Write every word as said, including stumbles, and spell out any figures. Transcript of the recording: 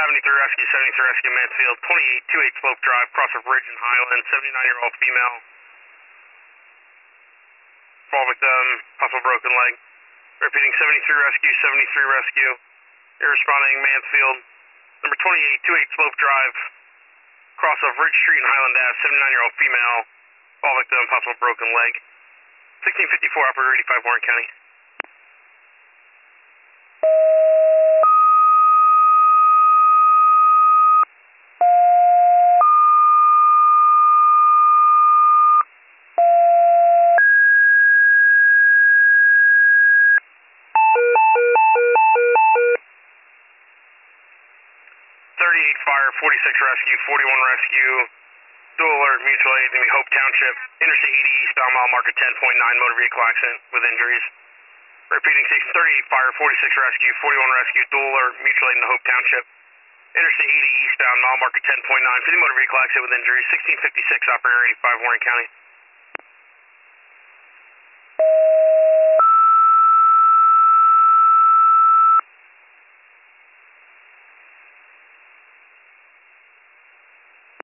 seventy-three Rescue, seventy-three Rescue, Mansfield, twenty-eight twenty-eight Slope Drive, cross of Ridge and Highland, seventy-nine-year-old female. Fall victim, possible broken leg. Repeating seventy-three Rescue, seventy-three Rescue. You're responding Mansfield, number twenty-eight twenty-eight Slope Drive, cross of Ridge Street and Highland Ave, seventy-nine-year-old female. Fall victim, possible broken leg. sixteen fifty-four, Operator eighty-five, Warren County. thirty-eight Fire, forty-six Rescue, forty-one Rescue, dual alert, mutual aid, in Hope Township, Interstate eighty eastbound, mile marker ten point nine, motor vehicle accident with injuries. Repeating station thirty-eight Fire, forty-six Rescue, forty-one Rescue, dual alert, mutual aid in Hope Township, Interstate eighty eastbound, mile marker ten point nine, for the motor vehicle accident with injuries, sixteen fifty-six, Operator eighty-five, Warren County.